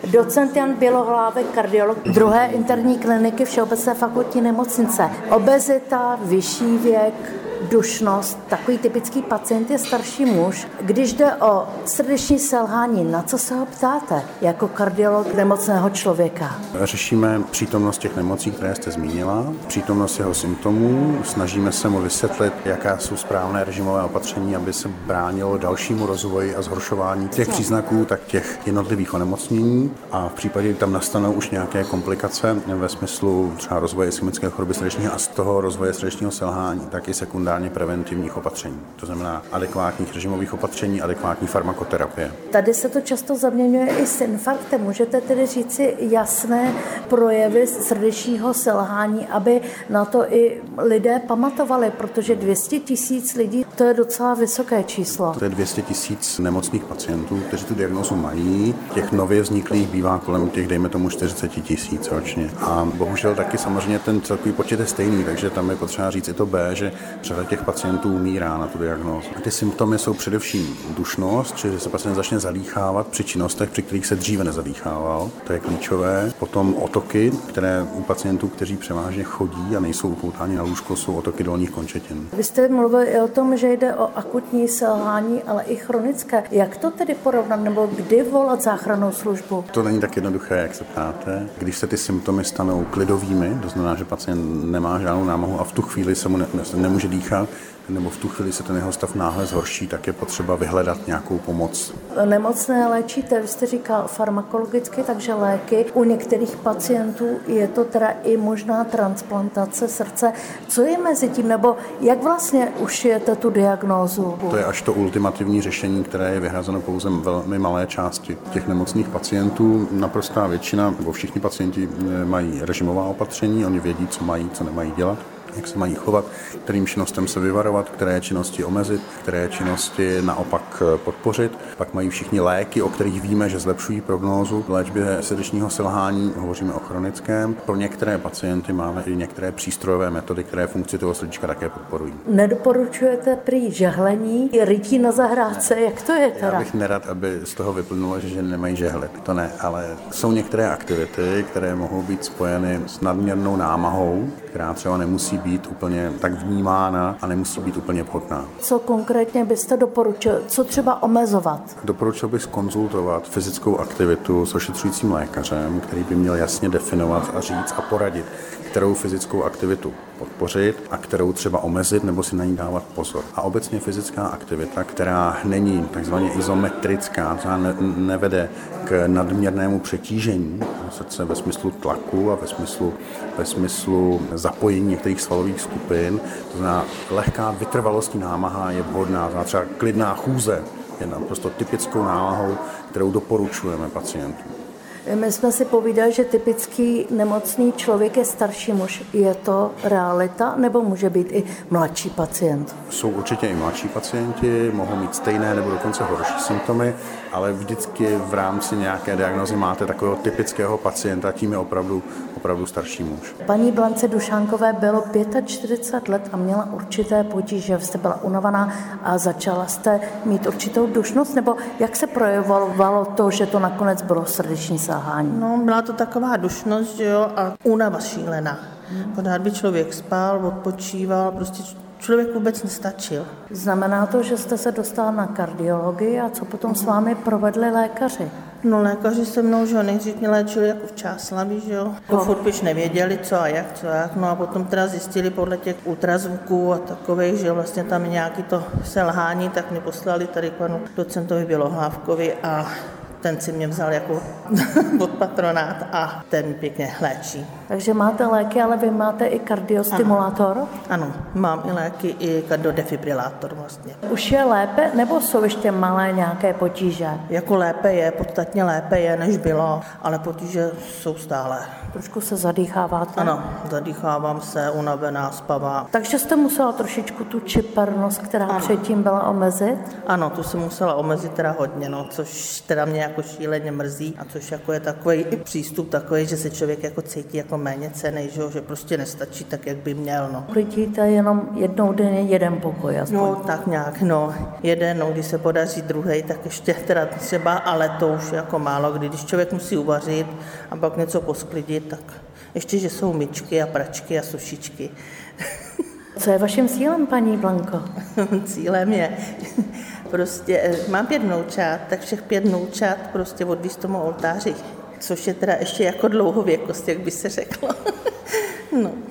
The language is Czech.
Docent Jan Bělohlávek, kardiolog druhé interní kliniky Všeobecné fakultní nemocnice. Obezita, vyšší věk, dušnost, takový typický pacient je starší muž. Když jde o srdeční selhání, na co se ho ptáte jako kardiolog nemocného člověka? Řešíme přítomnost těch nemocí, které jste zmínila, přítomnost jeho symptomů, snažíme se mu vysvětlit, jaká jsou správné režimové opatření, aby se bránilo dalšímu rozvoji a zhoršování těch příznaků, tak těch jednotlivých onemocnění, a v případě, kdy tam nastanou už nějaké komplikace ve smyslu třeba rozvoje ischemické choroby srdečního a z toho rozvoje srdečního selhání, tak i sekundárně preventivních opatření. To znamená adekvátních režimových opatření, adekvátní farmakoterapie. Tady se to často zaměňuje i s infarktem. Můžete tedy říci jasné projevy srdečního selhání, aby na to i lidé pamatovali, protože 200 000 lidí, to je docela vysoké číslo. To je 200 000 nemocných pacientů, kteří tu diagnózu mají. Těch nově vzniklých bývá kolem těch, dejme tomu, 40 000 ročně. A bohužel taky samozřejmě ten celkový počet je stejný, takže tam je potřeba říct i to B, že řada těch pacientů umírá na tu diagnózu. Ty symptomy jsou především dušnost, čili že se pacient začne zadýchávat při činnostech, při kterých se dříve nezadýchával. To je klíčové. Potom otoky, které u pacientů, kteří převážně chodí a nejsou upoutáni na lůžko, jsou otoky dolních končetin. Vy jste mluvil i o tom, že jde o akutní selhání, ale i chronické. Jak to tedy porovnat, nebo kdy volat záchrannou službu? To není tak jednoduché, jak se ptáte. Když se ty symptomy stanou klidovými, to znamená, že pacient nemá žádnou námahu a v tu chvíli se mu nemůže dýchat, nebo v tu chvíli se ten jeho stav náhle zhorší, tak je potřeba vyhledat nějakou pomoc. Nemocné léčíte, vy jste říkal farmakologicky, takže léky. U některých pacientů je to teda i možná transplantace srdce. Co je mezi tím, nebo jak vlastně ušijete tu diagnózu? To je až to ultimativní řešení, které je vyhrazeno pouze velmi malé části těch nemocných pacientů. Naprostá většina, nebo všichni pacienti mají režimová opatření, oni vědí, co mají, co nemají dělat, jak se mají chovat, kterým činnostem se vyvarovat, které činnosti omezit, které činnosti naopak podpořit. Pak mají všichni léky, o kterých víme, že zlepšují prognózu. V léčbě srdečního selhání hovoříme o chronickém. Pro některé pacienty máme i některé přístrojové metody, které funkci toho srdíčka také podporují. Nedoporučujete prý žehlení, rytí na zahrádce, jak to je teda? Já bych nerad, aby z toho vyplynulo, že ženy nemají žehlit. To ne, ale jsou některé aktivity, které mohou být spojeny s nadměrnou námahou, která třeba nemusí být úplně tak vnímána a nemusí být úplně vhodná. Co konkrétně byste doporučil? Co třeba omezovat? Doporučil bych zkonzultovat fyzickou aktivitu s ošetřujícím lékařem, který by měl jasně definovat a říct a poradit, kterou fyzickou aktivitu podpořit a kterou třeba omezit nebo si na ní dávat pozor. A obecně fyzická aktivita, která není takzvaně izometrická, která nevede k nadměrnému přetížení srdce ve smyslu tlaku a ve smyslu zapojení některých svalových skupin, to znamená lehká vytrvalostní námaha je vhodná, třeba klidná chůze je naprosto typickou námahou, kterou doporučujeme pacientům. My jsme si povídali, že typický nemocný člověk je starší muž. Je to realita, nebo může být i mladší pacient? Jsou určitě i mladší pacienti, mohou mít stejné nebo dokonce horší symptomy, ale vždycky v rámci nějaké diagnózy máte takového typického pacienta, tím je opravdu starší muž. Paní Blance Dušánkové bylo 45 let a měla určité potíže. Jste byla unavená a začala jste mít určitou dušnost, nebo jak se projevovalo to, že to nakonec bylo srdeční selhání? No, byla to taková dušnost, že jo, a únava šílená. Pořád by člověk spal, odpočíval, prostě člověk vůbec nestačil. Znamená to, že jste se dostala na kardiologii a co potom s vámi provedli lékaři? No, lékaři se mnou, že jo, nejdřív mě léčili jako v Čáslavi, že jo. Furt už nevěděli, co a jak. No a potom teda zjistili podle těch ultrazvuků a takových, že vlastně tam je nějaký to selhání, tak mě poslali tady k panu docentovi Bělohlávkovi a ten si mě vzal jako pod patronát a ten pěkně léčí. Takže máte léky, ale vy máte i kardiostimulátor? Ano, mám i léky, i kardiodefibrilátor vlastně. Už je lépe, nebo jsou ještě malé nějaké potíže? Jako lépe je, podstatně lépe je, než bylo, ale potíže jsou stále. Trošku se zadýcháváte? Ano, zadýchávám se, unavená, spavá. Takže jste musela trošičku tu čipernost, která předtím byla, omezit? Ano, tu jsem musela omezit teda hodně, no, což teda mě jako šíleně mrzí a což jako je takový i přístup takový, že se člověk jako cítí jako jako méně cenný, že prostě nestačí tak, jak by měl. No. Klidíte jenom jednou denně jeden pokoj aspoň. No tak nějak, jeden, když se podaří druhý, tak ještě teda třeba, ale to už jako málo, když člověk musí uvařit a pak něco posklidit, tak ještě, že jsou myčky a pračky a sušičky. Co je vaším cílem, paní Blanko? Cílem je, prostě mám 5 vnoučat, tak všech 5 vnoučat prostě odvízt tomu oltáři, což je teda ještě jako dlouhověkost, jak by se řeklo. No.